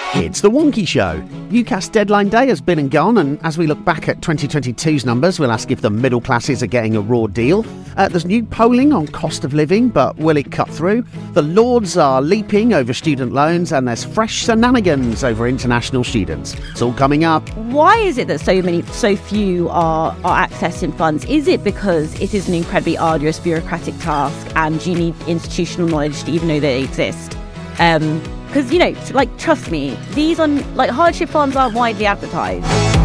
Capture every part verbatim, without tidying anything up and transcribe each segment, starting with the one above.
It's The Wonky Show. UCAS deadline day has been and gone, and as we look back at twenty twenty-two's numbers, we'll ask if the middle classes are getting a raw deal. Uh, there's new polling on cost of living, but will it cut through? The Lords are leaping over student loans, and there's fresh shenanigans over international students. It's all coming up. Why is it that so many, so few are, are accessing funds? Is it because it is an incredibly arduous bureaucratic task and you need institutional knowledge to even know they exist? Um... Because, you know, like, trust me, these on like hardship funds aren't widely advertised.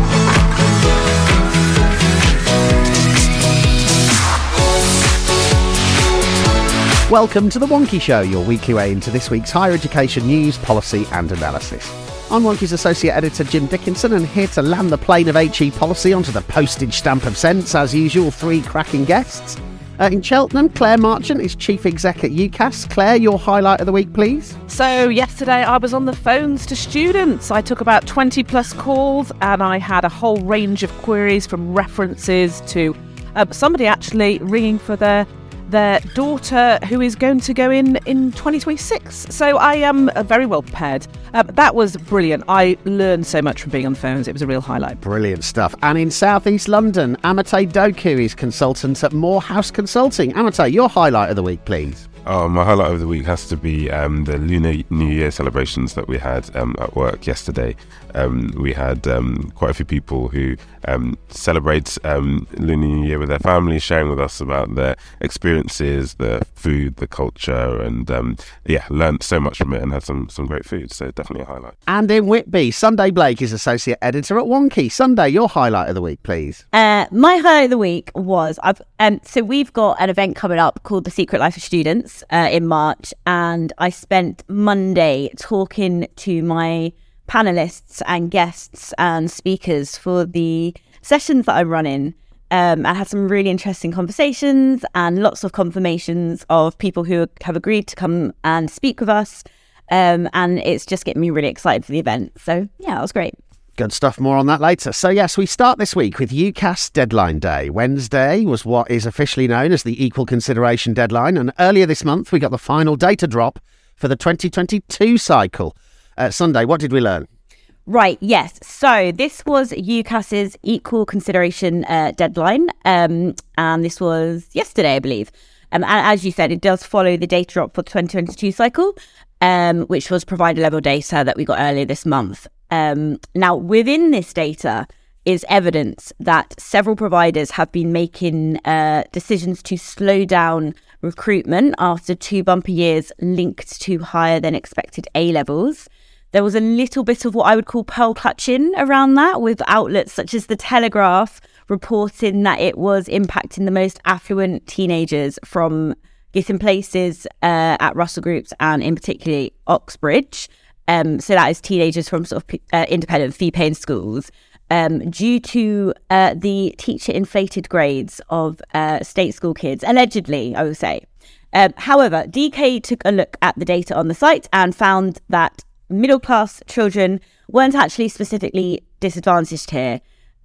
Welcome to The Wonky Show, your weekly way into this week's higher education news, policy and analysis. I'm Wonky's Associate Editor Jim Dickinson, and here to land the plane of H E policy onto the postage stamp of sense, as usual, three cracking guests. Uh, in Cheltenham, Claire Marchant is Chief Exec at UCAS. Claire, your highlight of the week, please. So yesterday I was on the phones to students. I took about twenty plus calls and I had a whole range of queries, from references to uh, somebody actually ringing for their their daughter who is going to go in in twenty twenty-six. So I am uh, very well prepared. Uh, that was brilliant. I learned so much from being on the phones. It was a real highlight. Brilliant stuff. And in South East London, Amate Doku is consultant at Morehouse Consulting. Amate, your highlight of the week, please. Oh, my highlight of the week has to be um, the Lunar New Year celebrations that we had um, at work yesterday. Um, we had um, quite a few people who um, celebrate um, Lunar New Year with their families, sharing with us about their experiences, the food, the culture, and um, yeah, learned so much from it and had some, some great food. So definitely a highlight. And in Whitby, Sunday Blake is Associate Editor at Wonky. Sunday, your highlight of the week, please. Uh, my highlight of the week was, I've um, so we've got an event coming up called The Secret Life of Students. Uh, in March, and I spent Monday talking to my panelists and guests and speakers for the sessions that I'm running. Um, I had some really interesting conversations and lots of confirmations of people who have agreed to come and speak with us, um, and it's just getting me really excited for the event. So yeah, that was great. Good stuff, more on that later. So yes, we start this week with UCAS deadline day. Wednesday was what is officially known as the Equal Consideration deadline, and earlier this month we got the final data drop for the twenty twenty-two cycle. Uh, Sunday, what did we learn? Right, yes. So this was UCAS's Equal Consideration uh, deadline, um, and this was yesterday, I believe. Um, and as you said, it does follow the data drop for the twenty twenty-two cycle, um, which was provider level data that we got earlier this month. Um, now, within this data is evidence that several providers have been making uh, decisions to slow down recruitment after two bumper years linked to higher than expected A levels. There was a little bit of what I would call pearl clutching around that, with outlets such as The Telegraph reporting that it was impacting the most affluent teenagers from getting places uh, at Russell Groups and in particular Oxbridge. Um, so that is teenagers from sort of uh, independent fee-paying schools, um, due to uh, the teacher-inflated grades of uh, state school kids, allegedly, I would say. Um, however, D K took a look at the data on the site and found that middle-class children weren't actually specifically disadvantaged here.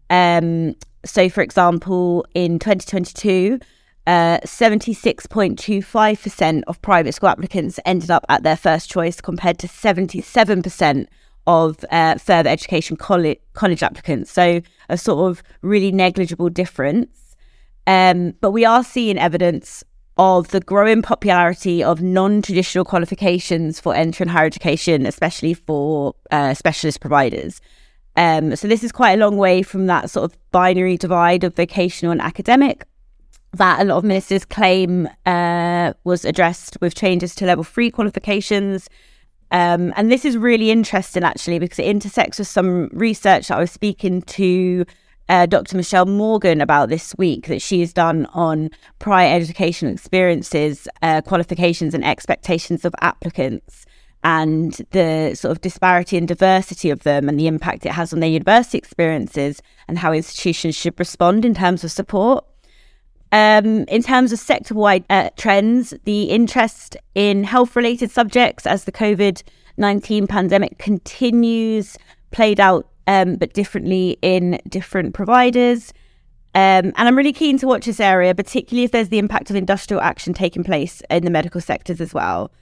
Um, so, for example, in twenty twenty-two, Uh, seventy-six point two five percent of private school applicants ended up at their first choice, compared to seventy-seven percent of uh, further education college, college applicants. So a sort of really negligible difference. Um, but we are seeing evidence of the growing popularity of non-traditional qualifications for entering higher education, especially for uh, specialist providers. Um, so this is quite a long way from that sort of binary divide of vocational and academic that a lot of ministers claim uh, was addressed with changes to level three qualifications. Um, and this is really interesting, actually, because it intersects with some research that I was speaking to uh, Doctor Michelle Morgan about this week that she has done on prior educational experiences, uh, qualifications and expectations of applicants, and the sort of disparity and diversity of them and the impact it has on their university experiences and how institutions should respond in terms of support. Um, in terms of sector-wide uh, trends, the interest in health-related subjects as the covid nineteen pandemic continues played out, um, but differently in different providers. Um, and I'm really keen to watch this area, particularly if there's the impact of industrial action taking place in the medical sectors as well.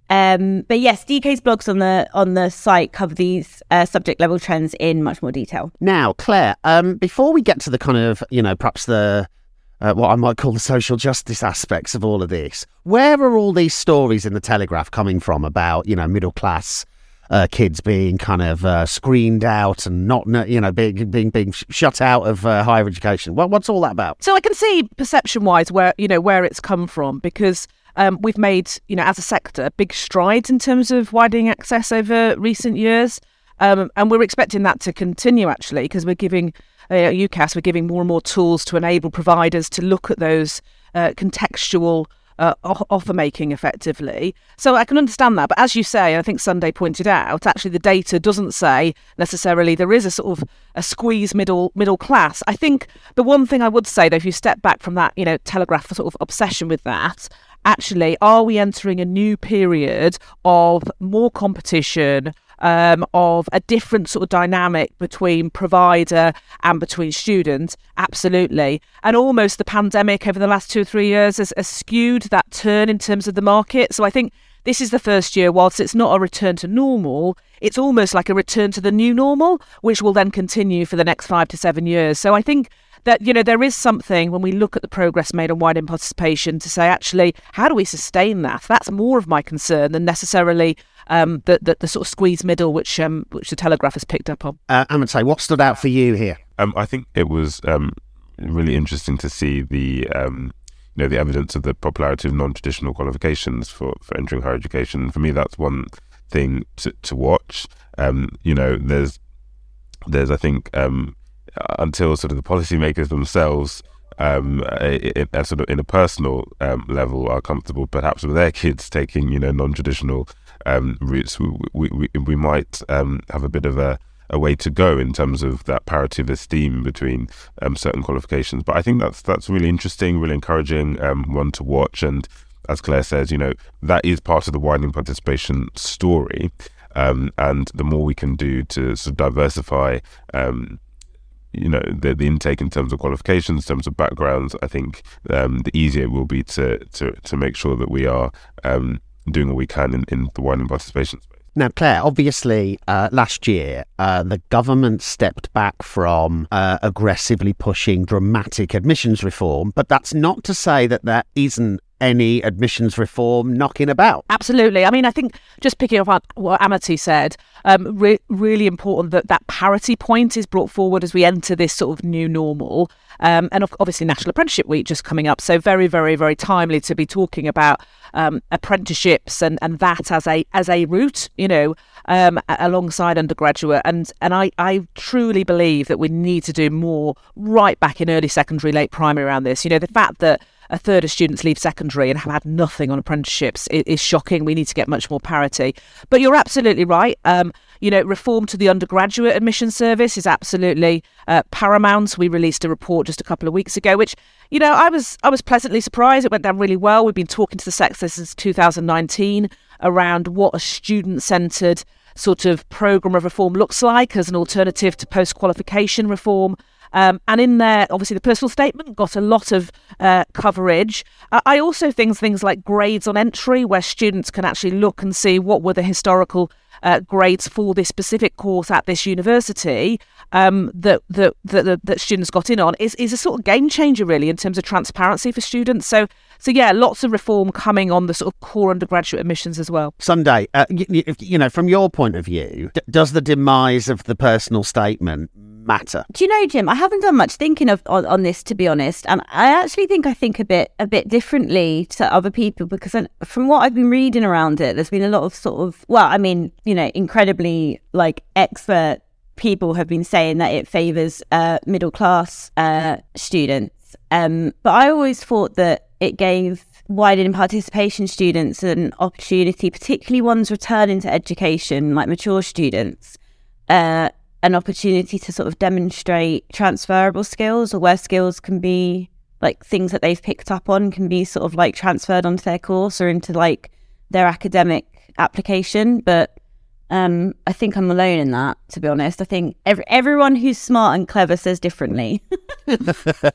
Um, but yes, D K's blogs on the on the site cover these uh, subject level trends in much more detail. Now, Claire, um, before we get to the kind of, you know, perhaps the uh, what I might call the social justice aspects of all of this, where are all these stories in the Telegraph coming from about, you know, middle class uh, kids being kind of uh, screened out and not, you know, being being being shut out of uh, higher education? What, what's all that about? So I can see perception-wise where, you know, where it's come from, because um, we've made, you know, as a sector, big strides in terms of widening access over recent years. Um, and we're expecting that to continue, actually, because we're giving, uh, at UCAS, we're giving more and more tools to enable providers to look at those uh, contextual uh, offer making effectively. So I can understand that. But as you say, I think Sunday pointed out, actually the data doesn't say necessarily there is a sort of a squeeze middle middle class. I think the one thing I would say, though, if you step back from that, you know, Telegraph sort of obsession with that, actually, are we entering a new period of more competition, um, of a different sort of dynamic between provider and between students? Absolutely. And almost the pandemic over the last two or three years has, has skewed that turn in terms of the market. So I think this is the first year, whilst it's not a return to normal, it's almost like a return to the new normal, which will then continue for the next five to seven years. So I think that, you know, there is something when we look at the progress made on widening participation to say, actually, how do we sustain that? That's more of my concern than necessarily um, the, the the sort of squeeze middle, which um, which the Telegraph has picked up on. Uh, Amity, what stood out for you here? Um, I think it was um, really interesting to see the um, you know the evidence of the popularity of non-traditional qualifications for, for entering higher education. For me, that's one thing to, to watch. Um, you know, there's there's I think. Um, until sort of the policymakers themselves, um, in, in, sort of in a personal um, level, are comfortable perhaps with their kids taking, you know, non-traditional um, routes, we, we, we, we might um, have a bit of a, a way to go in terms of that parity of esteem between um, certain qualifications. But I think that's that's really interesting, really encouraging, um, one to watch. And as Claire says, you know, that is part of the widening participation story. Um, and the more we can do to sort of diversify um, you know, the, the intake in terms of qualifications, in terms of backgrounds, I think um, the easier it will be to, to, to make sure that we are um, doing what we can in, in the widening participation space. Now, Claire, obviously, uh, last year, uh, the government stepped back from uh, aggressively pushing dramatic admissions reform, but that's not to say that there isn't any admissions reform knocking about. Absolutely. I mean, I think just picking up on what Amity said, um, re- really important that that parity point is brought forward as we enter this sort of new normal. Um, and obviously National Apprenticeship Week just coming up. So very, very, very timely to be talking about um, apprenticeships and, and that as a as a route, you know, um, alongside undergraduate. And and I, I truly believe that we need to do more right back in early secondary, late primary around this. You know, the fact that a third of students leave secondary and have had nothing on apprenticeships is, is shocking. We need to get much more parity. But you're absolutely right. Um, you know, reform to the undergraduate admission service is absolutely uh, paramount. We released a report just a couple of weeks ago, which, you know, I was I was pleasantly surprised. It went down really well. We've been talking to the sector since two thousand nineteen around what a student-centred sort of programme of reform looks like as an alternative to post-qualification reform. Um, and in there, obviously, the personal statement got a lot of uh, coverage. Uh, I also think things like grades on entry, where students can actually look and see what were the historical uh, grades for this specific course at this university um, that, that, that that students got in on, is, is a sort of game changer, really, in terms of transparency for students. So, so yeah, lots of reform coming on the sort of core undergraduate admissions as well. Sunday, uh, you, you know, from your point of view, d- does the demise of the personal statement matter? Do you know, Jim, I haven't done much thinking of on, on this, to be honest, and I actually think I think a bit a bit differently to other people, because I, from what I've been reading around it, there's been a lot of sort of, well, I mean, you know, incredibly like expert people have been saying that it favours uh, middle class uh, students, um, but I always thought that it gave widening participation students an opportunity, particularly ones returning to education, like mature students, uh, an opportunity to sort of demonstrate transferable skills, or where skills can be like things that they've picked up on can be sort of like transferred onto their course or into like their academic application. But um, I think I'm alone in that, to be honest. I think every, everyone who's smart and clever says differently.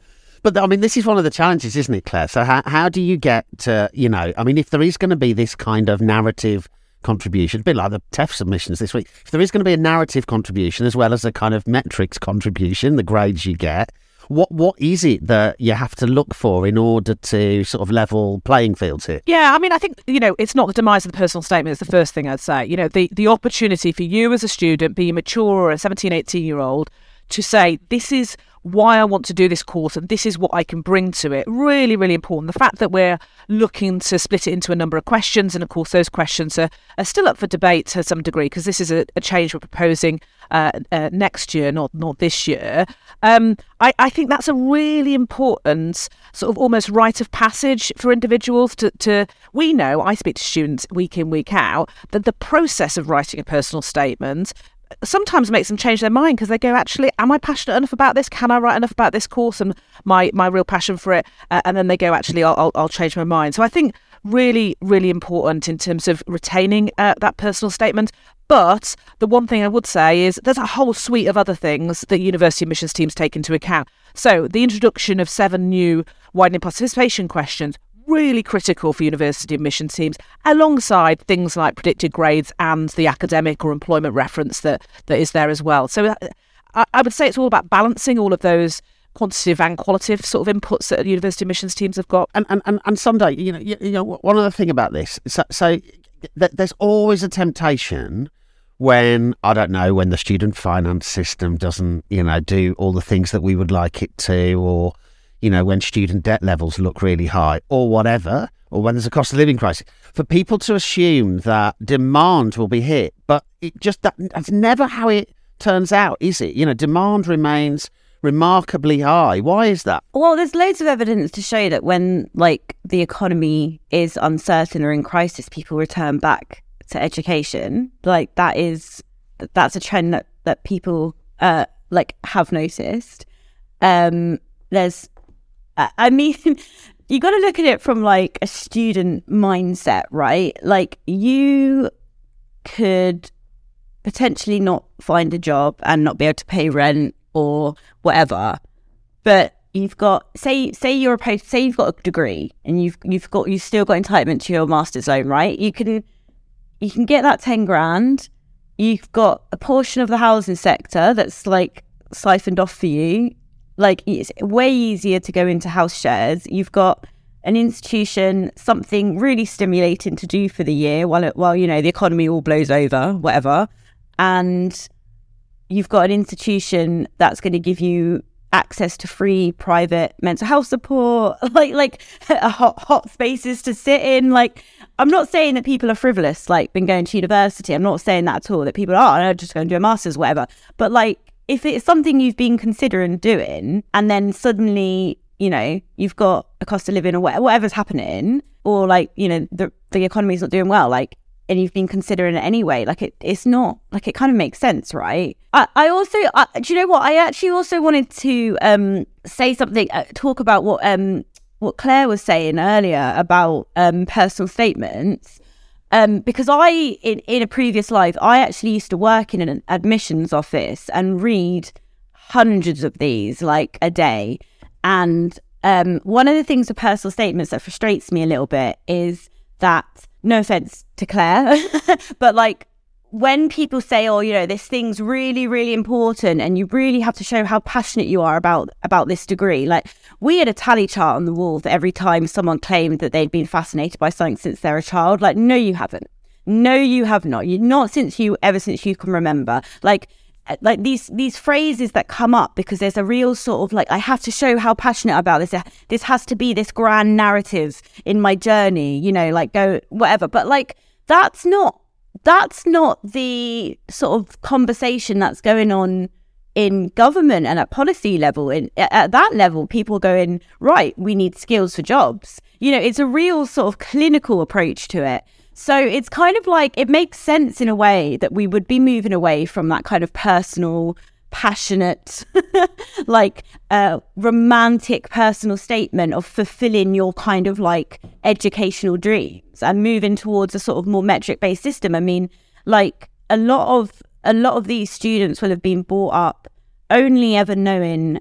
But I mean, this is one of the challenges, isn't it, Claire? So how how do you get to, you know, I mean, if there is going to be this kind of narrative contribution, a bit like the T E F submissions this week, if there is going to be a narrative contribution as well as a kind of metrics contribution, the grades you get, what what is it that you have to look for in order to sort of level playing fields here? Yeah, I mean, I think, you know, it's not the demise of the personal statement is the first thing I'd say. You know, the, the opportunity for you as a student, be mature or a seventeen, eighteen year old, to say, this is why I want to do this course and this is what I can bring to it. Really, really important. The fact that we're looking to split it into a number of questions, and of course those questions are, are still up for debate to some degree, because this is a, a change we're proposing uh, uh, next year, not not this year. Um, I, I think that's a really important sort of almost rite of passage for individuals to, to, we know, I speak to students week in, week out, that the process of writing a personal statement sometimes makes them change their mind, because they go, actually, am I passionate enough about this? Can I write enough about this course and my my real passion for it? Uh, and then they go, actually, I'll, I'll I'll change my mind. So I think really, really important in terms of retaining uh, that personal statement. But the one thing I would say is there's a whole suite of other things that university admissions teams take into account. So the introduction of seven new widening participation questions, really critical for university admissions teams, alongside things like predicted grades and the academic or employment reference that, that is there as well. So I, I would say it's all about balancing all of those quantitative and qualitative sort of inputs that university admissions teams have got. And and, and, and Sunday, you know, you, you know, one other thing about this, so, so th- there's always a temptation when, I don't know, when the student finance system doesn't, you know, do all the things that we would like it to, or, you know, when student debt levels look really high or whatever, or when there's a cost of living crisis, for people to assume that demand will be hit. But it just, that, that's never how it turns out, is it? You know, demand remains remarkably high. Why is that? Well, there's loads of evidence to show that when, like, the economy is uncertain or in crisis, people return back to education. Like, that is, that's a trend that, that people, uh, like, have noticed. Um, there's, I mean, you got to look at it from like a student mindset, right? Like, you could potentially not find a job and not be able to pay rent or whatever, but you've got, say, say you're a post, say you've got a degree and you've you've got you've still got entitlement to your master's loan, right? You can you can get that ten grand. You've got a portion of the housing sector that's like siphoned off for you. Like, it's way easier to go into house shares. You've got an institution, something really stimulating to do for the year while, it, while you know, the economy all blows over, whatever. And you've got an institution that's going to give you access to free private mental health support, like like a hot, hot spaces to sit in. Like, I'm not saying that people are frivolous, like, been going to university. I'm not saying that at all, that people are, I'm just going to do a master's, whatever. But, like, if it's something you've been considering doing and then suddenly, you know, you've got a cost of living or whatever's happening, or like, you know, the the economy's not doing well, like, and you've been considering it anyway, like, it it's not, like, it kind of makes sense, right? I, I also, I, do you know what? I actually also wanted to um say something, uh, talk about what um what Claire was saying earlier about um personal statements. Um, because I, in, in a previous life, I actually used to work in an admissions office and read hundreds of these, like, a day. And um, one of the things with personal statements that frustrates me a little bit is that, no offense to Claire, but, like, when people say, oh, you know, this thing's really, really important and you really have to show how passionate you are about about this degree. Like, we had a tally chart on the wall for every time someone claimed that they'd been fascinated by something since they're a child. Like, no, you haven't. No, you have not. You not since you, ever since you can remember. Like, like these these phrases that come up because there's a real sort of like, I have to show how passionate about this. This has to be this grand narrative in my journey, you know, like, go, whatever. But, like, that's not, that's not the sort of conversation that's going on in government and at policy level. In, at that level, people going, right, we need skills for jobs. You know, it's a real sort of clinical approach to it. So it's kind of like, it makes sense in a way that we would be moving away from that kind of personal, passionate, like uh, romantic personal statement of fulfilling your kind of like educational dreams and moving towards a sort of more metric based system. I mean, like a lot of a lot of these students will have been brought up only ever knowing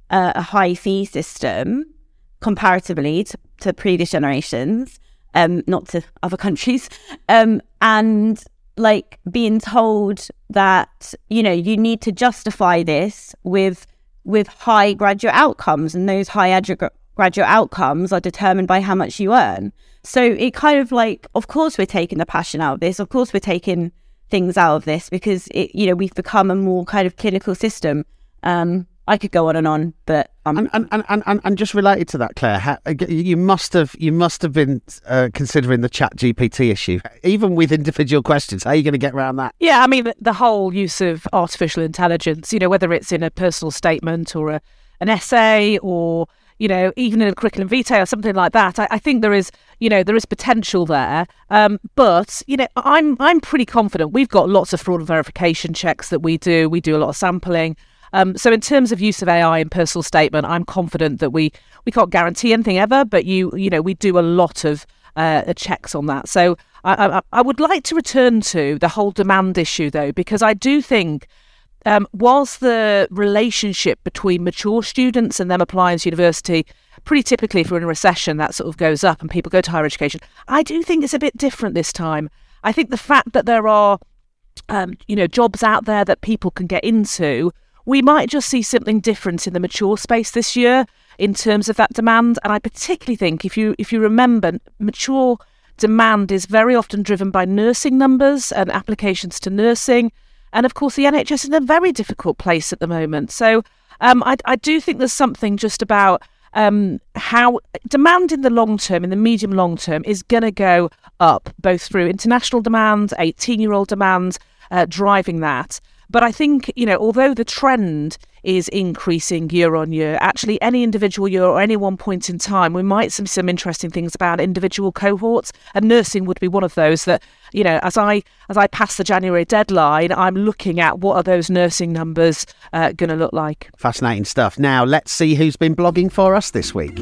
uh, a high fee system comparatively to, to previous generations, um, not to other countries, um, and like being told that, you know, you need to justify this with with high graduate outcomes, and those high adu- graduate outcomes are determined by how much you earn. So it kind of like, of course we're taking the passion out of this, of course we're taking things out of this, because it, you know, we've become a more kind of clinical system. Um, I could go on and on, but um, and, and, and, and, and just related to that, Claire, how, you must have you must have been uh, considering the Chat G P T issue, even with individual questions. How are you going to get around that? Yeah, I mean, the, the whole use of artificial intelligence, you know, whether it's in a personal statement or a, an essay, or, you know, even in a curriculum vitae or something like that, I, I think there is, you know, there is potential there. Um, but, you know, I'm I'm pretty confident. We've got lots of fraud and verification checks that we do. We do a lot of sampling. Um, so in terms of use of A I in personal statement, I'm confident that we, we can't guarantee anything ever, but you you know we do a lot of uh, checks on that. So I, I, I would like to return to the whole demand issue, though, because I do think um, whilst the relationship between mature students and them applying to university, pretty typically if we're in a recession, that sort of goes up and people go to higher education, I do think it's a bit different this time. I think the fact that there are um, you know jobs out there that people can get into, we might just see something different in the mature space this year in terms of that demand. And I particularly think, if you if you remember, mature demand is very often driven by nursing numbers and applications to nursing. And of course, the N H S is in a very difficult place at the moment. So um, I, I do think there's something just about um, how demand in the long term, in the medium long term, is going to go up, both through international demand, eighteen-year-old demand, uh, driving that. But I think, you know, although the trend is increasing year on year, actually any individual year or any one point in time, we might see some interesting things about individual cohorts, and nursing would be one of those that, you know, as I as I pass the January deadline, I'm looking at what are those nursing numbers uh, going to look like. Fascinating stuff. Now, let's see who's been blogging for us this week.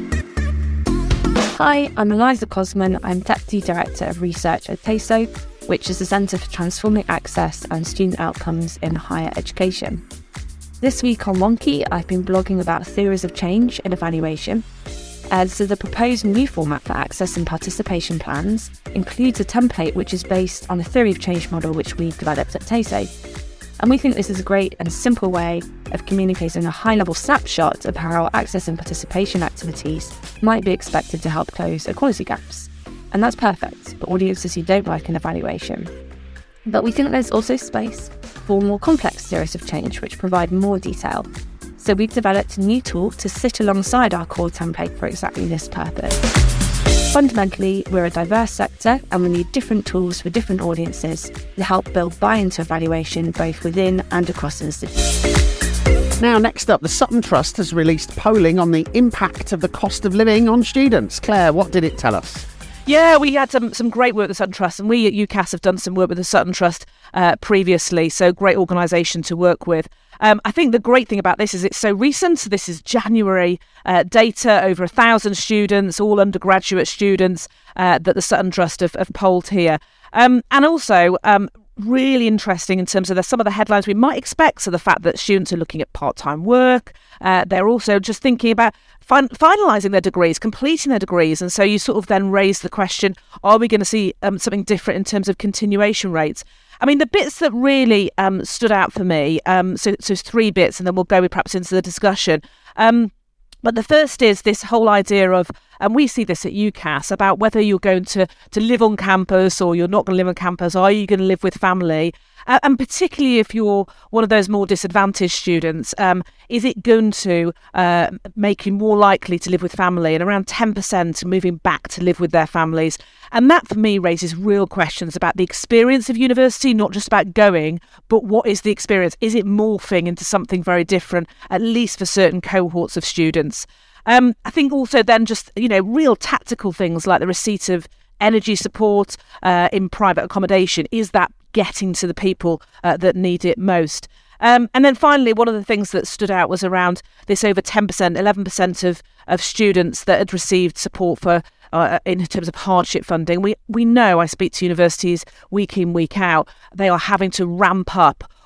Hi, I'm Eliza Cosman. I'm Deputy Director of Research at TASO, which is the Centre for Transforming Access and Student Outcomes in Higher Education. This week on Wonky, I've been blogging about theories of change in evaluation. Uh, so the proposed new format for access and participation plans includes a template which is based on a theory of change model which we've developed at TASO. And we think this is a great and simple way of communicating a high-level snapshot of how access and participation activities might be expected to help close equality gaps. And that's perfect for audiences who don't like an evaluation. But we think there's also space for more complex theories of change which provide more detail. So we've developed a new tool to sit alongside our core template for exactly this purpose. Fundamentally, we're a diverse sector and we need different tools for different audiences to help build buy-in to evaluation both within and across institutions. Now, next up, the Sutton Trust has released polling on the impact of the cost of living on students. Claire, what did it tell us? Yeah, we had some, some great work with the Sutton Trust, and we at UCAS have done some work with the Sutton Trust uh, previously, so great organisation to work with. Um, I think the great thing about this is it's so recent. This is January uh, data, over a thousand students, all undergraduate students uh, that the Sutton Trust have, have polled here. Um, and also um, really interesting in terms of the, some of the headlines we might expect. So the fact that students are looking at part-time work, uh, they're also just thinking about fin- finalising their degrees, completing their degrees. And so you sort of then raise the question, are we going to see um, something different in terms of continuation rates? I mean, the bits that really um, stood out for me, um, so, so three bits, and then we'll go perhaps into the discussion. Um, but the first is this whole idea of, and we see this at UCAS, about whether you're going to, to live on campus or you're not going to live on campus. Are you going to live with family? Uh, and particularly if you're one of those more disadvantaged students, um, is it going to uh, make you more likely to live with family? And around ten percent moving back to live with their families. And that, for me, raises real questions about the experience of university, not just about going, but what is the experience? Is it morphing into something very different, at least for certain cohorts of students? Um, I think also then just, you know, real tactical things like the receipt of energy support uh, in private accommodation. Is that getting to the people uh, that need it most? Um, and then finally, one of the things that stood out was around this over ten percent, eleven percent of, of students that had received support for uh, in terms of hardship funding. We we know, I speak to universities week in, week out, they are having to ramp up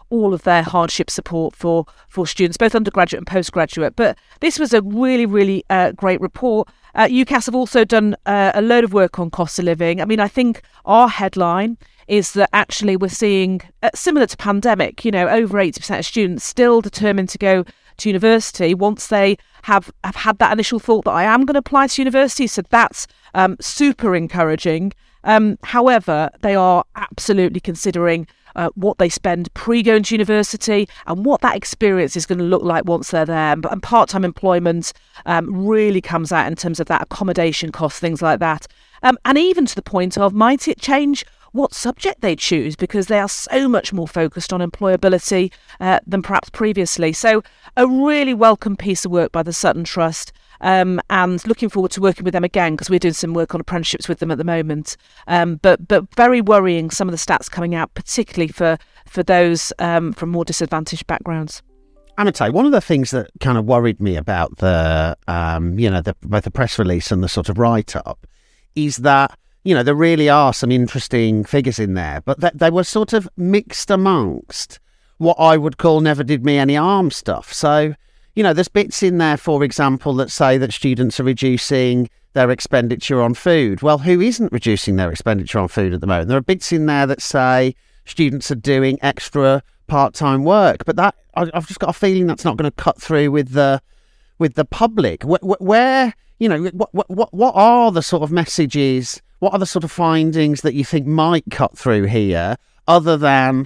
all of their hardship support for, for students, both undergraduate and postgraduate. But this was a really, really uh, great report. Uh, UCAS have also done uh, a load of work on cost of living. I mean, I think our headline is that actually we're seeing, uh, similar to pandemic, you know, over eighty percent of students still determined to go to university once they have, have had that initial thought that I am going to apply to university. So that's um, super encouraging. Um, however, they are absolutely considering uh, what they spend pre-going to university and what that experience is going to look like once they're there. And, and part-time employment um, really comes out in terms of that accommodation costs, things like that. Um, and even to the point of, might it change what subject they choose, because they are so much more focused on employability uh, than perhaps previously. So a really welcome piece of work by the Sutton Trust. Um, and looking forward to working with them again, because we're doing some work on apprenticeships with them at the moment. Um, but but very worrying, some of the stats coming out, particularly for, for those um, from more disadvantaged backgrounds. Amita, one of the things that kind of worried me about the, um, you know, the, both the press release and the sort of write-up is that, you know, there really are some interesting figures in there, but that they were sort of mixed amongst what I would call never did me any harm stuff. So, you know, there's bits in there, for example, that say that students are reducing their expenditure on food. Well, who isn't reducing their expenditure on food at the moment? There are bits in there that say students are doing extra part-time work, but that I've just got a feeling that's not going to cut through with the with the public. Where, where you know, what what what are the sort of messages? What are the sort of findings that you think might cut through here, other than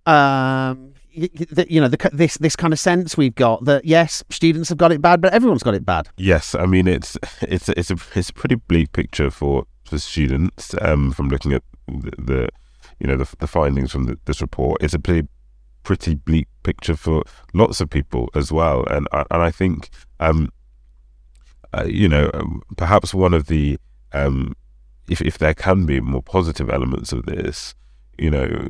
um, you know, the, this this kind of sense we've got that yes, students have got it bad, but everyone's got it bad. Yes, I mean it's it's it's a it's a pretty bleak picture for for students. Um, from looking at the, the you know the, the findings from the, this report, it's a pretty pretty bleak picture for lots of people as well. And and I think um, uh, you know, perhaps one of the um, if if there can be more positive elements of this, you know,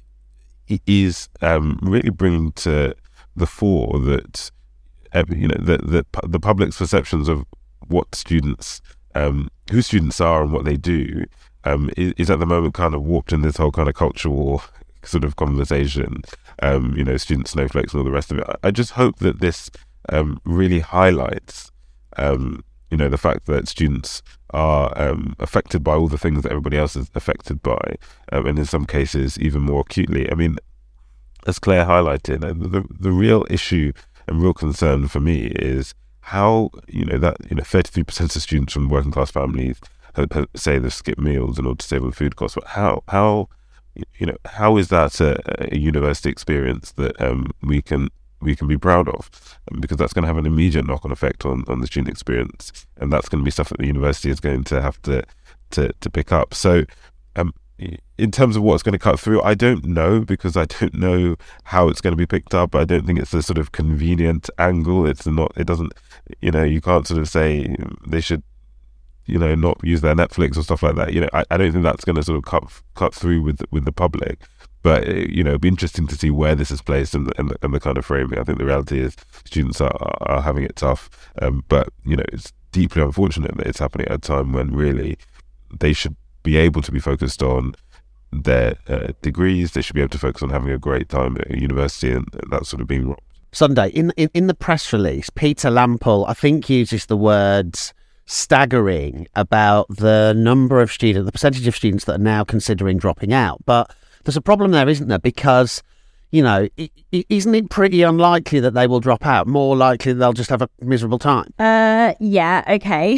it is um, really bringing to the fore that you know the the, the public's perceptions of what students, um, who students are and what they do, um, is, is at the moment kind of warped in this whole kind of cultural sort of conversation. Um, you know, student snowflakes and all the rest of it. I, I just hope that this um, really highlights, um, you know, the fact that students are um, affected by all the things that everybody else is affected by, um, and in some cases even more acutely. I mean, as Claire highlighted, the the real issue and real concern for me is how, you know, that, you know, thirty-three percent of students from working class families have, have, say they've skipped meals in order to save on food costs. But how, how, you know, how is that a, a university experience that um, we can we can be proud of? Um, because that's going to have an immediate knock-on effect on, on the student experience, and that's going to be stuff that the university is going to have to to, to pick up. So, um, in terms of what's going to cut through, I don't know, because I don't know how it's going to be picked up. I don't think it's a sort of convenient angle. It's not. It doesn't. You know, you can't sort of say they should, you know, not use their Netflix or stuff like that. You know, I, I don't think that's going to sort of cut cut through with with the public. But, you know, it'd be interesting to see where this is placed and the, and the, and the kind of framing. I think the reality is students are, are having it tough. Um, but, you know, it's deeply unfortunate that it's happening at a time when really they should be able to be focused on their uh, degrees. They should be able to focus on having a great time at university, and, and that's sort of being robbed. Sunday, in, in, in the press release, Peter Lampel, I think, uses the words staggering about the number of students, the percentage of students that are now considering dropping out. But there's a problem there, isn't there? Because, you know, isn't it pretty unlikely that they will drop out? More likely they'll just have a miserable time? Uh, yeah, okay.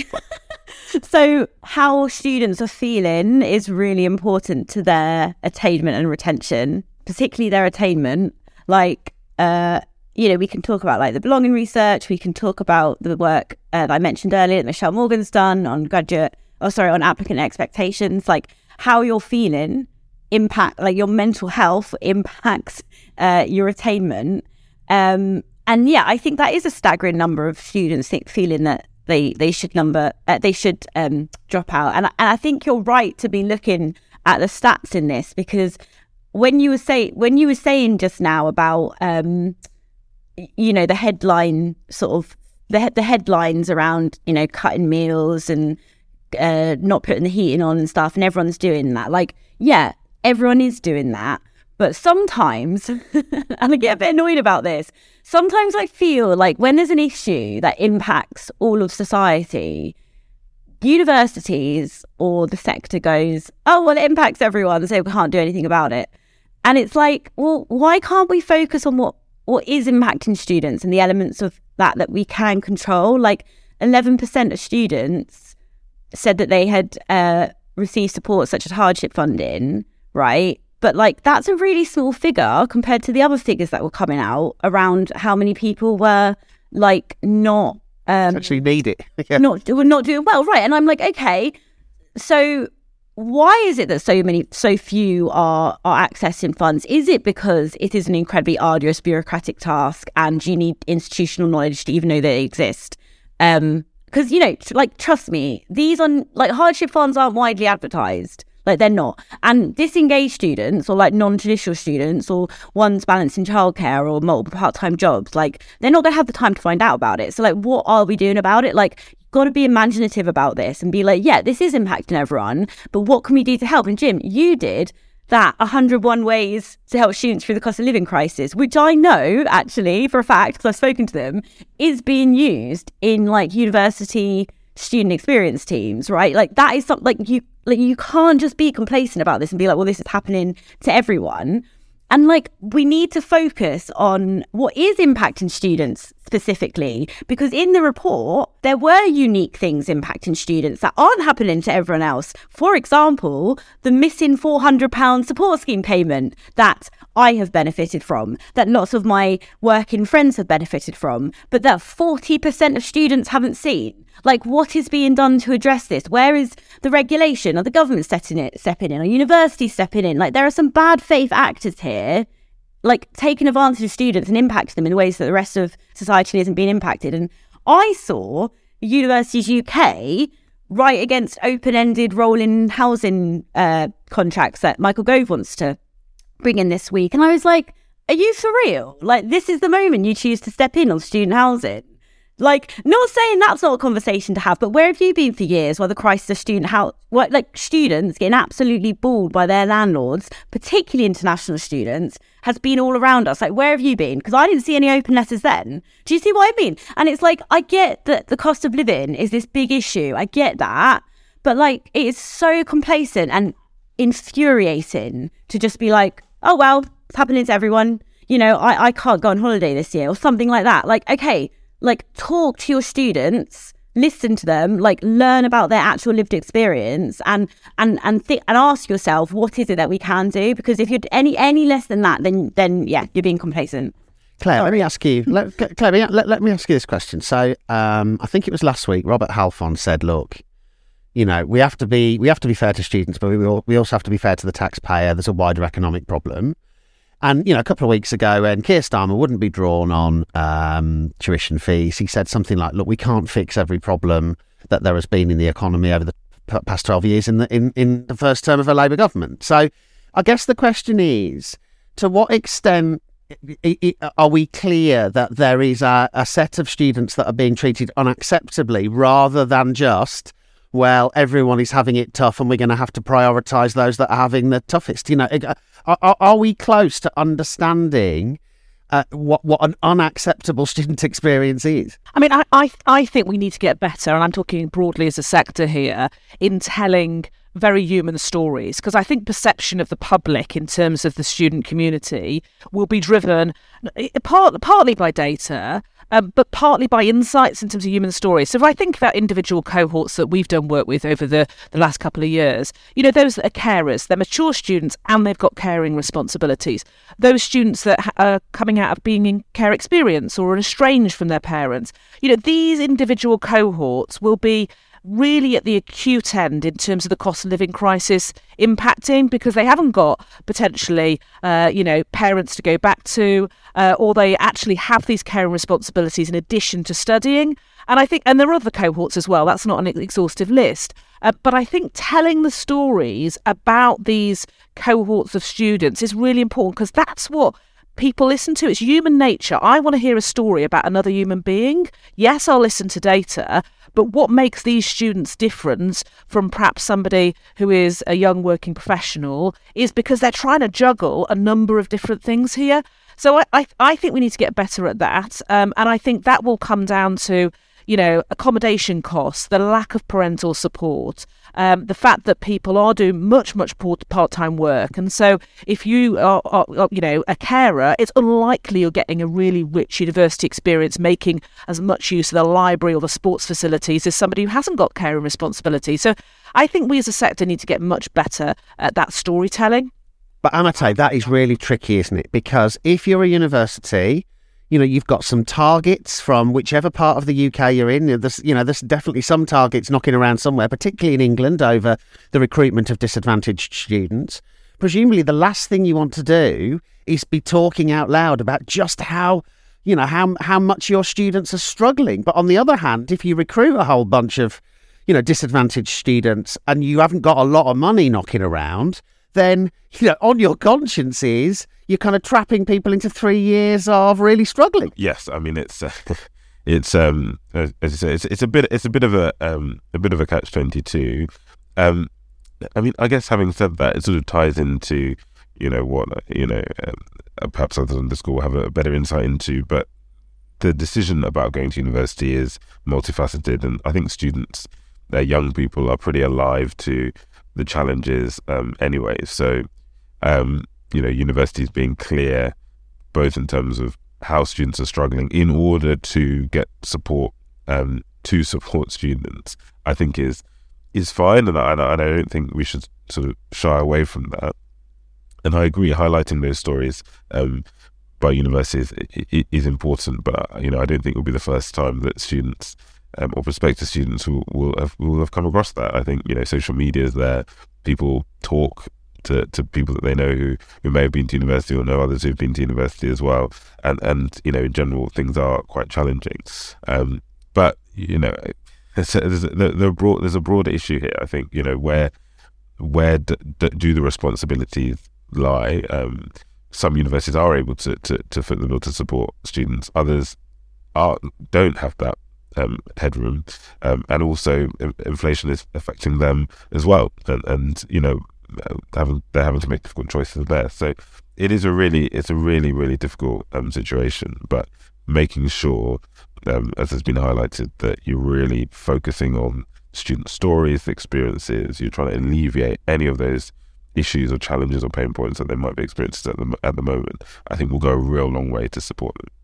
So how students are feeling is really important to their attainment and retention, particularly their attainment. Like, uh, you know, we can talk about like the belonging research. We can talk about the work uh, that I mentioned earlier that Michelle Morgan's done on graduate, oh, sorry, on applicant expectations. Like how you're feeling impact, like your mental health impacts uh, your attainment. Um, and yeah, I think that is a staggering number of students think, feeling that they they should number uh, they should um, drop out. And, and I think you're right to be looking at the stats in this, because when you were say when you were saying just now about um, you know, the headline sort of the the headlines around, you know, cutting meals and uh, not putting the heating on and stuff, and everyone's doing that. Like, yeah, everyone is doing that, But sometimes, and I get a bit annoyed about this, sometimes I feel like when there's an issue that impacts all of society, universities or the sector goes, oh, well, it impacts everyone, so we can't do anything about it. And it's like, well, why can't we focus on what, what is impacting students and the elements of that that we can control? Like eleven percent of students said that they had uh, received support such as hardship funding, right? But like that's a really small figure compared to the other figures that were coming out around how many people were like not um, actually need it, yeah. not were not doing well, right? And I'm like, okay, so why is it that so many, so few are are accessing funds? Is it because it is an incredibly arduous bureaucratic task and you need institutional knowledge to even know they exist? Um, because you know, tr- like trust me, these on like hardship funds aren't widely advertised. Like they're not. And disengaged students or like non-traditional students or ones balancing childcare or multiple part-time jobs, like they're not going to have the time to find out about it. So like, what are we doing about it? Like, you've got to be imaginative about this and be like, yeah, this is impacting everyone, but what can we do to help? And Jim, you did that one hundred one ways to help students through the cost of living crisis, which I know actually for a fact, because I've spoken to them, is being used in like university student experience teams, right? Like that is something like you like you can't just be complacent about this and be like, well, this is happening to everyone. And like we need to focus on what is impacting students specifically, because in the report there were unique things impacting students that aren't happening to everyone else. For example, the missing four hundred pounds support scheme payment that I have benefited from, that lots of my working friends have benefited from, but that forty percent of students haven't seen. Like, what is being done to address this? Where is the regulation? Are the government stepping it, stepping in? Are universities stepping in? Like, there are some bad faith actors here, like taking advantage of students and impacting them in ways that the rest of society isn't being impacted. And I saw Universities U K right against open-ended rolling housing uh, contracts that Michael Gove wants to bring in this week. And I was like, are you for real? Like, this is the moment you choose to step in on student housing. Like, not saying that's not a conversation to have, but where have you been for years while the crisis of student house, well, like students getting absolutely balled by their landlords, particularly international students, has been all around us? Like, where have you been? Because I didn't see any open letters then. Do you see what I mean? And it's like, I get that the cost of living is this big issue. I get that. But like, it is so complacent and infuriating to just be like, oh, well, it's happening to everyone. You know, I, I can't go on holiday this year or something like that. Like, okay, like talk to your students, listen to them, like learn about their actual lived experience and and and think and ask yourself, what is it that we can do? Because if you're any any less than that, then then yeah, you're being complacent. Claire, let me ask you. Let, Claire, let, let me ask you this question. So, um, I think it was last week. Robert Halfon said, "Look, you know, we have to be we have to be fair to students, but we all, we also have to be fair to the taxpayer. There's a wider economic problem." And, you know, a couple of weeks ago when Keir Starmer wouldn't be drawn on um, tuition fees, he said something like, look, we can't fix every problem that there has been in the economy over the p- past twelve years in the, in, in the first term of a Labour government. So I guess the question is, to what extent I- I- are we clear that there is a, a set of students that are being treated unacceptably rather than just, well, everyone is having it tough and we're going to have to prioritise those that are having the toughest? You know, are, are we close to understanding uh, what what an unacceptable student experience is? I mean, I, I I think we need to get better, and I'm talking broadly as a sector here, in telling very human stories, because I think perception of the public in terms of the student community will be driven part, partly by data, um, but partly by insights in terms of human stories. So if I think about individual cohorts that we've done work with over the, the last couple of years, you know, those that are carers, they're mature students and they've got caring responsibilities. Those students that are coming out of being in care experience or estranged from their parents, you know, these individual cohorts will be really at the acute end in terms of the cost of living crisis impacting, because they haven't got potentially, uh, you know, parents to go back to, uh, or they actually have these caring responsibilities in addition to studying. And I think, and there are other cohorts as well, that's not an exhaustive list. Uh, but I think telling the stories about these cohorts of students is really important, because that's what people listen to. It's human nature. I want to hear a story about another human being. Yes, I'll listen to data, But what makes these students different from perhaps somebody who is a young working professional is because they're trying to juggle a number of different things here. So I, I, I think we need to get better at that. Um, and I think that will come down to, you know, accommodation costs, the lack of parental support, um, the fact that people are doing much, much part-time work. And so if you are, are, are, you know, a carer, it's unlikely you're getting a really rich university experience making as much use of the library or the sports facilities as somebody who hasn't got caring responsibility. So I think we as a sector need to get much better at that storytelling. But Amate, that is really tricky, isn't it? Because if you're a university, you know, you've got some targets from whichever part of the U K you're in. There's, you know, there's definitely some targets knocking around somewhere, particularly in England, over the recruitment of disadvantaged students. Presumably the last thing you want to do is be talking out loud about just how, you know, how how much your students are struggling. But on the other hand, if you recruit a whole bunch of, you know, disadvantaged students and you haven't got a lot of money knocking around, then, you know, on your conscience is you're kind of trapping people into three years of really struggling. Yes, I mean it's uh, it's um as I say, it's it's a bit it's a bit of a um a bit of a catch twenty-two. Um, I mean, I guess having said that, it sort of ties into, you know, what you know um, perhaps others in the school have a better insight into, but the decision about going to university is multifaceted, and I think students, they're young people, are pretty alive to the challenges um, anyway. So, um, you know, universities being clear, both in terms of how students are struggling in order to get support um, to support students, I think is is fine. And I, and I don't think we should sort of shy away from that. And I agree, highlighting those stories um, by universities is important. But, you know, I don't think it will be the first time that students Um, or prospective students will, will have will have come across that. I think, you know, social media is there. People talk to, to people that they know who, who may have been to university or know others who've been to university as well. And, and you know, in general, things are quite challenging. Um, but, you know, there's a, there's, a, there's, a broad, there's a broader issue here, I think, you know, where where d- d- do the responsibilities lie? Um, some universities are able to, to, to foot the bill to support students. Others are don't have that Um, headroom, um, and also in- inflation is affecting them as well, and, and you know, having they're having to make difficult choices there. So it is a really, it's a really, really difficult um, situation. But making sure, um, as has been highlighted, that you're really focusing on student stories, experiences. You're trying to alleviate any of those issues or challenges or pain points that they might be experiencing at the at the moment. I think will go a real long way to support them.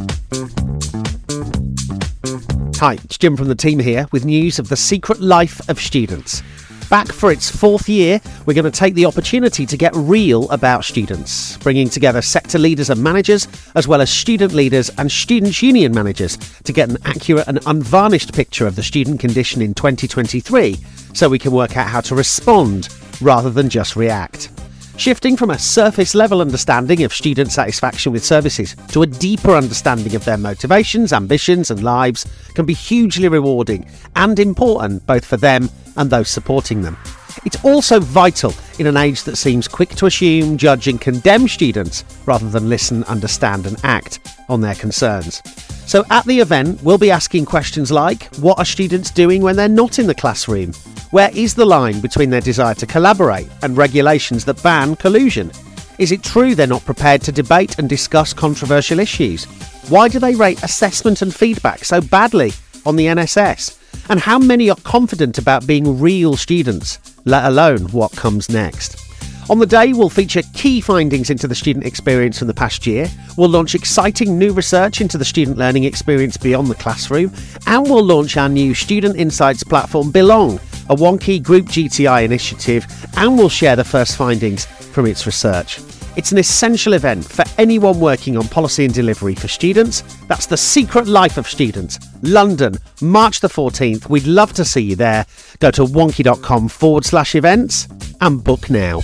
Hi, it's Jim from the team here with news of the Secret Life of Students. Back for its fourth year, we're going to take the opportunity to get real about students, bringing together sector leaders and managers, as well as student leaders and students' union managers, to get an accurate and unvarnished picture of the student condition in twenty twenty-three, so we can work out how to respond rather than just react. Shifting from a surface-level understanding of student satisfaction with services to a deeper understanding of their motivations, ambitions and lives can be hugely rewarding and important both for them and those supporting them. It's also vital in an age that seems quick to assume, judge and condemn students rather than listen, understand and act on their concerns. So at the event, we'll be asking questions like, what are students doing when they're not in the classroom? Where is the line between their desire to collaborate and regulations that ban collusion? Is it true they're not prepared to debate and discuss controversial issues? Why do they rate assessment and feedback so badly on the N S S? And how many are confident about being real students, let alone what comes next? On the day, we'll feature key findings into the student experience from the past year. We'll launch exciting new research into the student learning experience beyond the classroom. And we'll launch our new student insights platform, Belong, a Wonkhe Group G T I initiative, and we'll share the first findings from its research. It's an essential event for anyone working on policy and delivery for students. That's the Secret Life of Students, London, March the fourteenth. We'd love to see you there. Go to wonkhe.com forward slash events and book now.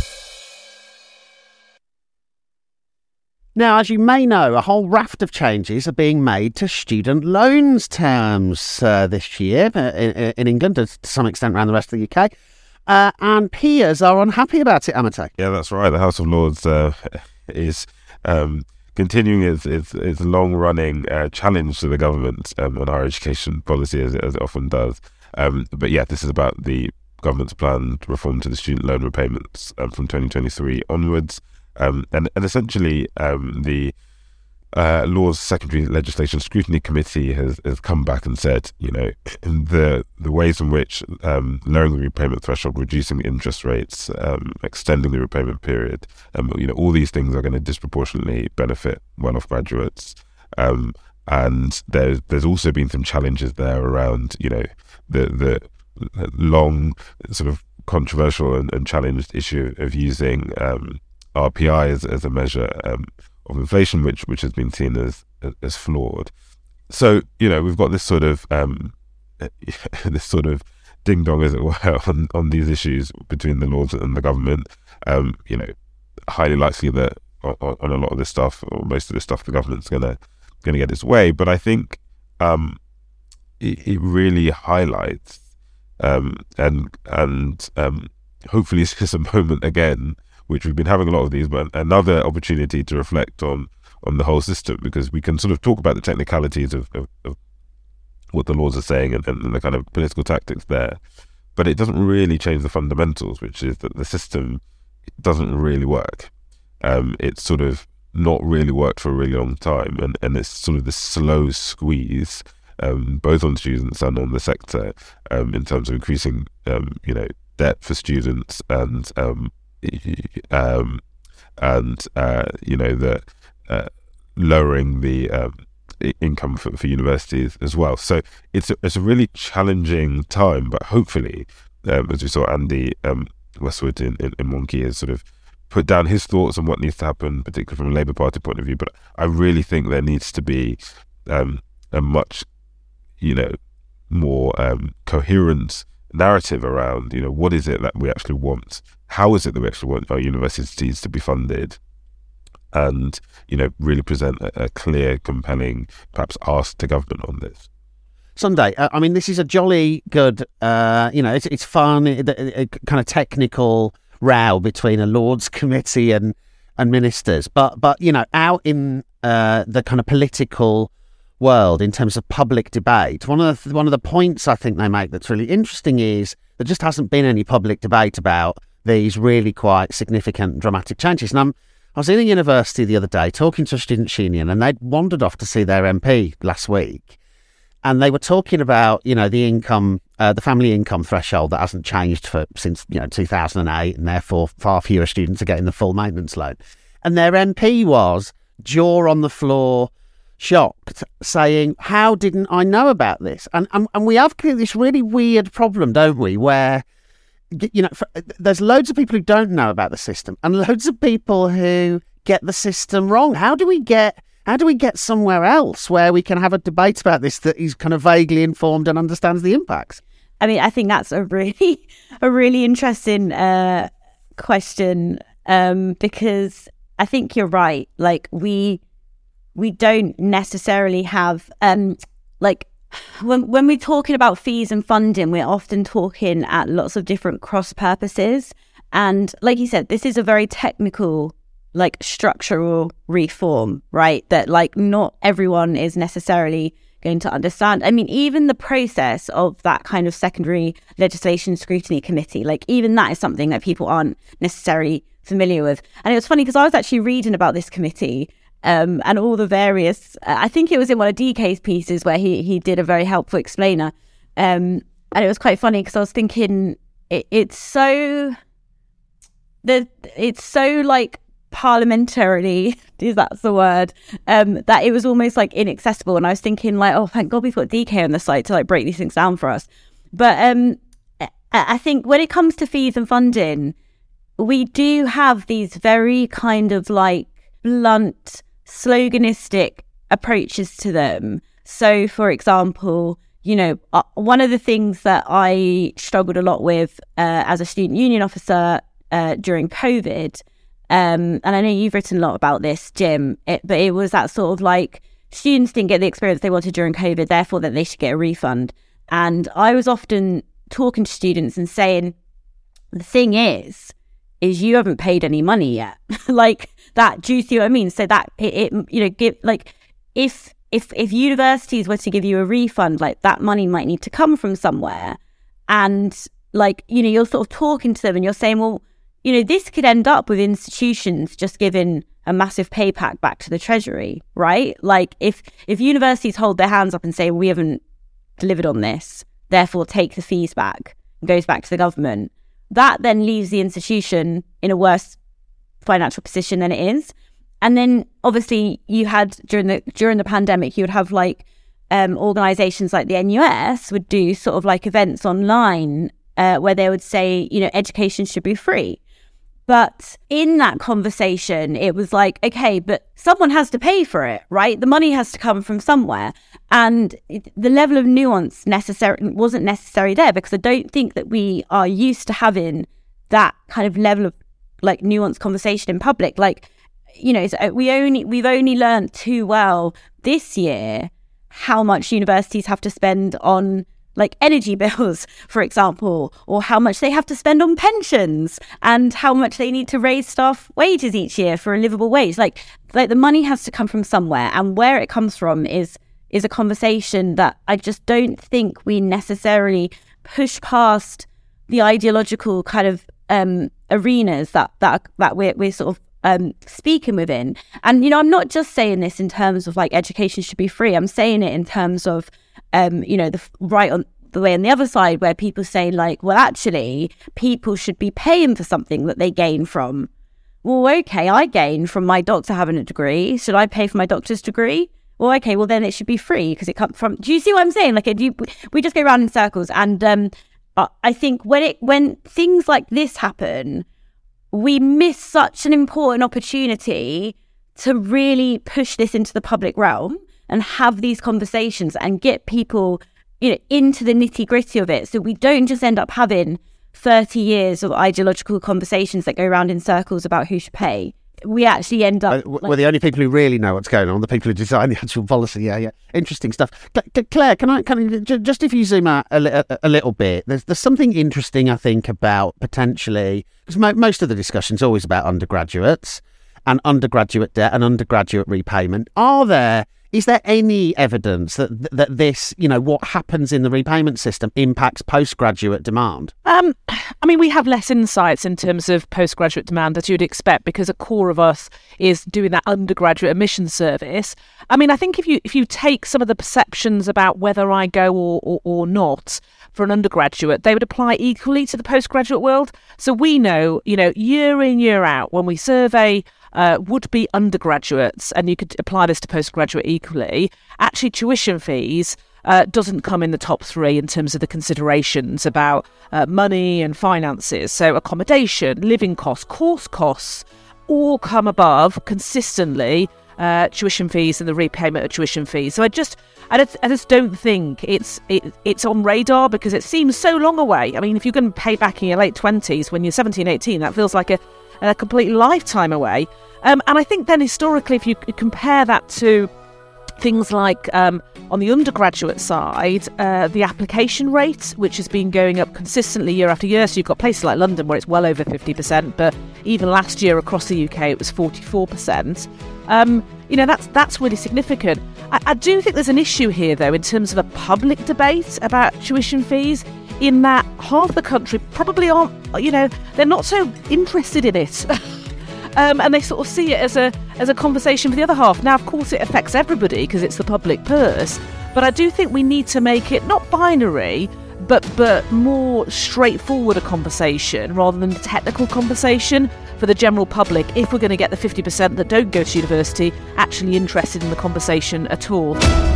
Now, as you may know, a whole raft of changes are being made to student loans terms uh, this year uh, in, in England, and to some extent around the rest of the U K. Uh, and peers are unhappy about it, Amate. Yeah, that's right. The House of Lords uh, is um, continuing its its, its long running uh, challenge to the government um, on higher education policy, as it, as it often does. Um, but yeah, this is about the government's planned reform to the student loan repayments um, from twenty twenty-three onwards, um, and and essentially um, the Uh, Law's Secondary Legislation Scrutiny Committee has, has come back and said, you know, the the ways in which um, lowering the repayment threshold, reducing interest rates, um, extending the repayment period, um, you know, all these things are going to disproportionately benefit well-off graduates. Um, and there's there's also been some challenges there around, you know, the the long sort of controversial and, and challenged issue of using um, R P I as, as a measure um, of inflation, which which has been seen as as flawed. So, you know, we've got this sort of um, this sort of ding dong, as it were, on, on these issues between the Lords and the government. Um, you know, highly likely that on, on a lot of this stuff, or most of this stuff, the government's gonna gonna get its way. But I think um, it, it really highlights um, and and um, hopefully it's just a moment again, which we've been having a lot of these, but another opportunity to reflect on on the whole system, because we can sort of talk about the technicalities of, of, of what the Lords are saying and, and the kind of political tactics there, but it doesn't really change the fundamentals, which is that the system doesn't really work. Um, it's sort of not really worked for a really long time, and, and it's sort of this slow squeeze, um, both on students and on the sector, um, in terms of increasing, um, you know, debt for students and um, um, and uh, you know, the uh, lowering the um, income for, for universities as well. So it's a, it's a really challenging time, but hopefully, um, as we saw Andy um, Westwood in, in, in Wonkhe has sort of put down his thoughts on what needs to happen, particularly from a Labour Party point of view. But I really think there needs to be um, a much, you know, more um, coherent narrative around, you know, what is it that we actually want? How is it that we actually want our universities to be funded? And, you know, really present a, a clear, compelling, perhaps ask to government on this. Sunday, uh, I mean, this is a jolly good, uh, you know, it's, it's fun, it, it, it, kind of technical row between a Lords committee and, and ministers. But, but you know, out in uh, the kind of political world, in terms of public debate, one of the, one of the points I think they make that's really interesting is there just hasn't been any public debate about these really quite significant, dramatic changes. And I'm, I was in a university the other day talking to a students' union, and they'd wandered off to see their M P last week, and they were talking about, you know, the income, uh, the family income threshold that hasn't changed for since, you know, two thousand eight, and therefore far fewer students are getting the full maintenance loan. And their M P was jaw on the floor, shocked, saying, "How didn't I know about this?" And and, and we have this really weird problem, don't we, where, you know, for, there's loads of people who don't know about the system and loads of people who get the system wrong. How do we get how do we get somewhere else where we can have a debate about this that is kind of vaguely informed and understands the impacts? I mean, I think that's a really a really interesting uh, question, um, because I think you're right. Like we we don't necessarily have um, like. When when we're talking about fees and funding, we're often talking at lots of different cross purposes. And like you said, this is a very technical, like structural reform, right? That like not everyone is necessarily going to understand. I mean, even the process of that kind of secondary legislation scrutiny committee, like even that is something that people aren't necessarily familiar with. And it was funny because I was actually reading about this committee Um, and all the various, uh, I think it was in one of D K's pieces where he, he did a very helpful explainer. Um, and it was quite funny because I was thinking it, it's so, the it's so like parliamentarily, is that the word, um, that it was almost like inaccessible. And I was thinking like, oh, thank God we've got D K on the site to like break these things down for us. But um, I think when it comes to fees and funding, we do have these very kind of like blunt, sloganistic approaches to them. So, for example, you know, uh, one of the things that I struggled a lot with uh, as a student union officer uh, during COVID, um, and I know you've written a lot about this, Jim, it, but it was that sort of like students didn't get the experience they wanted during COVID, therefore that they should get a refund. And I was often talking to students and saying, the thing is, is you haven't paid any money yet. Like, that, do you see what I mean? So that it, it you know, give like if if if universities were to give you a refund, like that money might need to come from somewhere, and like, you know, you're sort of talking to them and you're saying, well, you know, this could end up with institutions just giving a massive pay pack back to the treasury, right? Like if if universities hold their hands up and say, we haven't delivered on this, therefore take the fees back, and goes back to the government, that then leaves the institution in a worse financial position than it is. And then obviously you had during the during the pandemic, you would have like um, organisations like the N U S would do sort of like events online uh, where they would say, you know, education should be free. But in that conversation, it was like, okay, but someone has to pay for it, right? The money has to come from somewhere. And it, the level of nuance necessary wasn't necessary there, because I don't think that we are used to having that kind of level of like nuanced conversation in public. Like, you know, so we only we've only learned too well this year how much universities have to spend on like energy bills, for example, or how much they have to spend on pensions and how much they need to raise staff wages each year for a livable wage. Like, like the money has to come from somewhere, and where it comes from is is a conversation that I just don't think we necessarily push past the ideological kind of um, arenas that that that we're we're sort of um, speaking within. And you know, I'm not just saying this in terms of like education should be free. I'm saying it in terms of Um, you know, the right on the way on the other side, where people say like, well, actually, people should be paying for something that they gain from. Well, okay, I gain from my doctor having a degree. Should I pay for my doctor's degree? Well, okay, well then it should be free because it comes from. Do you see what I'm saying? Like, do you, we just go around in circles, and um, I think when it when things like this happen, we miss such an important opportunity to really push this into the public realm and have these conversations and get people, you know, into the nitty gritty of it. So we don't just end up having thirty years of ideological conversations that go around in circles about who should pay. We actually end up... Uh, we're like, the only people who really know what's going on, the people who design the actual policy. Yeah, yeah. Interesting stuff. Claire, can I, can I just if you zoom out a, a, a little bit, there's there's something interesting, I think, about potentially, because mo- most of the discussion's always about undergraduates and undergraduate debt and undergraduate repayment. Are there... Is there any evidence that that this, you know, what happens in the repayment system impacts postgraduate demand? Um, I mean, we have less insights in terms of postgraduate demand, as you'd expect, because a core of us is doing that undergraduate admission service. I mean, I think if you if you take some of the perceptions about whether I go or, or, or not for an undergraduate, they would apply equally to the postgraduate world. So we know, you know, year in, year out, when we survey Uh, would-be undergraduates, and you could apply this to postgraduate equally, actually tuition fees uh, doesn't come in the top three in terms of the considerations about uh, money and finances. So accommodation, living costs, course costs, all come above consistently uh, tuition fees and the repayment of tuition fees. So I just, I just, I just don't think it's it, it's on radar, because it seems so long away. I mean, if you're going to pay back in your late twenties when you're seventeen, eighteen, that feels like a a complete lifetime away. Um, and I think then historically, if you compare that to things like um, on the undergraduate side, uh, the application rate, which has been going up consistently year after year. So you've got places like London where it's well over fifty percent, but even last year across the U K, it was forty-four percent. Um, you know, that's that's really significant. I, I do think there's an issue here, though, in terms of a public debate about tuition fees, in that half the country probably aren't, you know, they're not so interested in it. um, and they sort of see it as a as a conversation for the other half. Now, of course, it affects everybody because it's the public purse. But I do think we need to make it not binary, but but more straightforward a conversation rather than a technical conversation for the general public, if we're going to get the fifty percent that don't go to university actually interested in the conversation at all.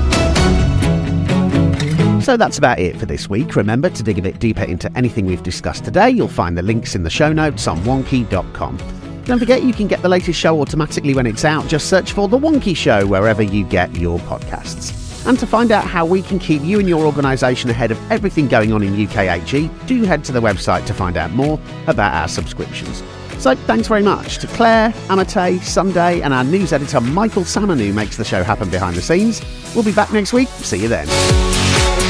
So that's about it for this week. Remember to dig a bit deeper into anything we've discussed today. You'll find the links in the show notes on wonky dot com. Don't forget, you can get the latest show automatically when it's out. Just search for The Wonky Show wherever you get your podcasts. And to find out how we can keep you and your organisation ahead of everything going on in U K H E, do head to the website to find out more about our subscriptions. So thanks very much to Claire, Amate, Sunday, and our news editor Michael Salmon, who makes the show happen behind the scenes. We'll be back next week. See you then.